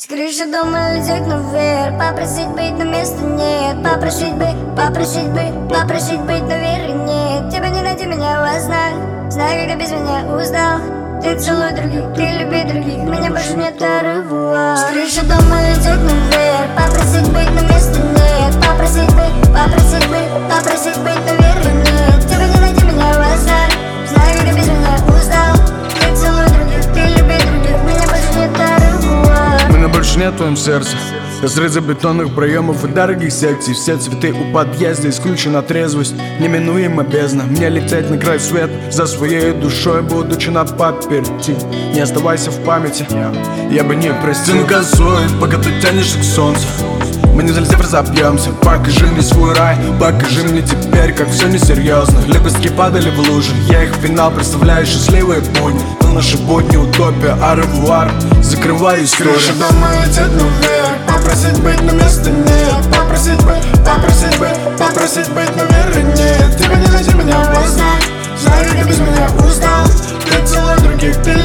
С крыши дома лететь наверх, попросить быть, но места нет. Попросить быть, но веры нет. Тебя не найти, меня вас знать. Знаю, когда без меня устал. Ты целуй других, ты люби других, меня больше нет ревуар. С крыши дома лететь наверх, попросить быть, но места нет. Попросить быть, но веры нет. Тебя не найти, меня вас знать. Знаю, когда без меня устал. Ты целуй других, ты люби других, меня больше нет ревуар. Меня больше нет в твоем сердце. Разрезы бетонных проемов и дорогих секций. Все цветы у подъезда, исключена трезвость. Неминуемо бездна. Мне лететь на край света за своей душой, будучи на паперти. Не оставайся в памяти, я бы не простил. Газуй, пока ты тянешься к солнцу. Мы не залезем, разобьемся. Покажи мне свой рай, покажи мне теперь, как все несерьезно. Лепестки падали в лужи, я их пинал, представляю счастливые будни. Но наши будни утопия, ревуар, закрываю историю. Крыша дома летит наверх, попросить быть, но места нет. Попросить быть, но веры нет. Тебя не найти, меня познать. Знаю, как без меня устал. Ты целуй других, ты